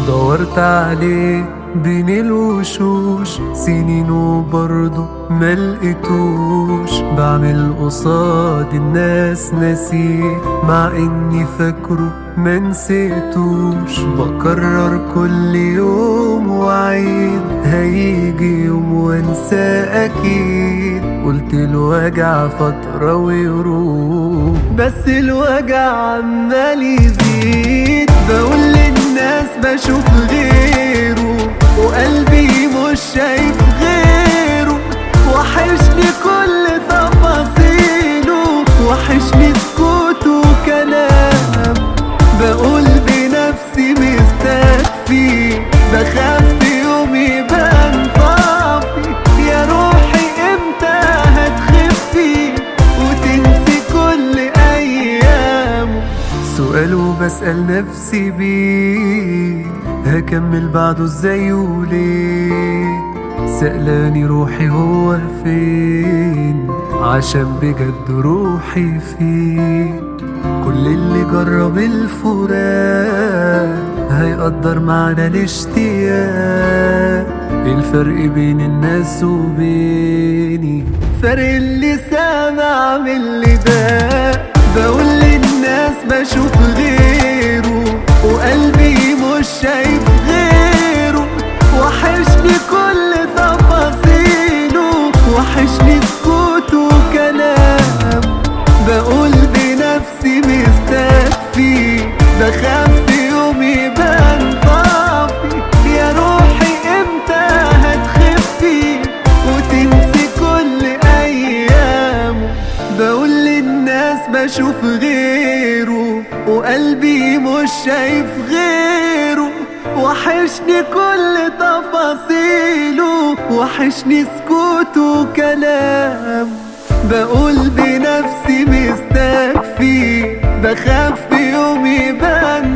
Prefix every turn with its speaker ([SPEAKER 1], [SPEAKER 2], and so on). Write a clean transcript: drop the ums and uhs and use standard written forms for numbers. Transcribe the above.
[SPEAKER 1] دورت عليه بين الوشوش سنين وبرضه ملقتوش. بعمل قصاد الناس نسيه مع اني فاكره منسيتوش. بكرر كل يوم وعيد هيجي يوم وانسى اكيد. قلت الوجع فترة ويروح بس الوجع عمال يزيد. بقول للناس بشوف غيره وقلبي مش شايف غيره. وحشني كل تفاصيله وحشني سكوته وكلام. بقول بنفسي مستكفي بخاف في يوم يبان طافي. يا روحي امتى هتخفي وتنسي كل ايامه؟ سؤال وبسأل نفسي بيه هكمل بعده ازاي وليه؟ سألاني روحي هو فين عشان بجد روحي فيه. كل اللي جرب الفراق هيقدر معنى الاشتياق. الفرق بين الناس وبيني فرق اللي سامع من اللي باق. بقول للناس بشوف غيره وقلبي مش شايف غيره. وحشني كل تفاصيله وحشني سكوته وكلام. بقول بنفسي مستكفي بخاف في يوم يبان طافي. يا روحي امتى هتخفي وتنسي كل ايامه؟ بقول للناس بشوف غيره وقلبي مش شايف غيره. وحشني كل تفاصيله وحشني سكوته وكلام. بقول بنفسي مستكفي بخاف في يوم يبان